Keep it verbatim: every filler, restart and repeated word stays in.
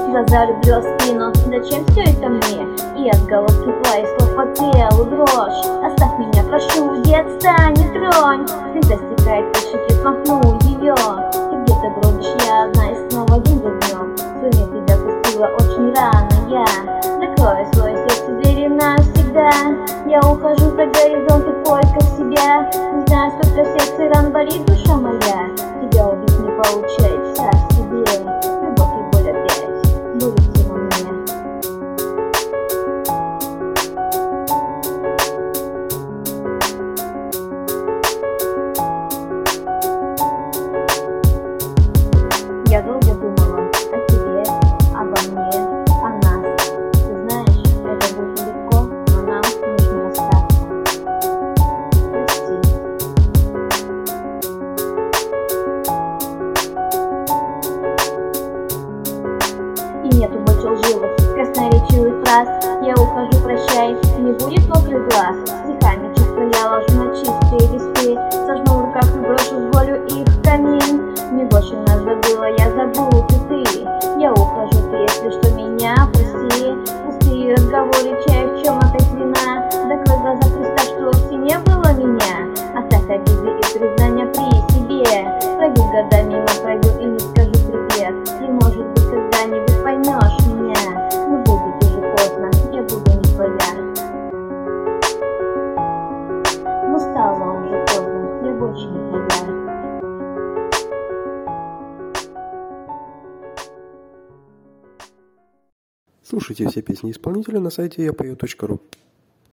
глаза люблю спину. Зачем все это мне? И от голов тепла, и слов по телу дрожь. Оставь меня, прошу, детство, не тронь. Слеза стекает по щеке, смахну ее. Ты где-то бродишь, я одна, и снова день за днем. Судьба тебя пустила очень рано, я закрою свое сердце двери навсегда. Я ухожу за горизонт и в поисках себя. Не знаю, сколько сердце ран болит душа моя. Тебя убить не получается в себе. Любовь и боль опять борются во мне. Я долго думала о тебе, обо мне, о нас. Ты знаешь, это будет легко, но нам нужно расстаться. Прости. И нету больше лживых, красноречивых фраз. Я ухожу, прощай, не будет мокрых глаз. Стихами чувства я ложу на чистые листы. Сожму в руках и брошу в волю их в камин. Не больше нас забыла, я забуду ты. Я ухожу, ты, если что, меня прости. Пустые разговоры, чай, в чем опять вина. Закрой глаза, представь, что вовсе не было меня. Оставь обиды и признания при себе. Пройдут года, мимо пройду и не скажу привет. И может быть когда-нибудь поймешь меня. Но будет уже поздно, я буду не твоя. Но стало уже поздно, я больше не твоя. Слушайте все песни исполнителя на сайте я пою точка ру.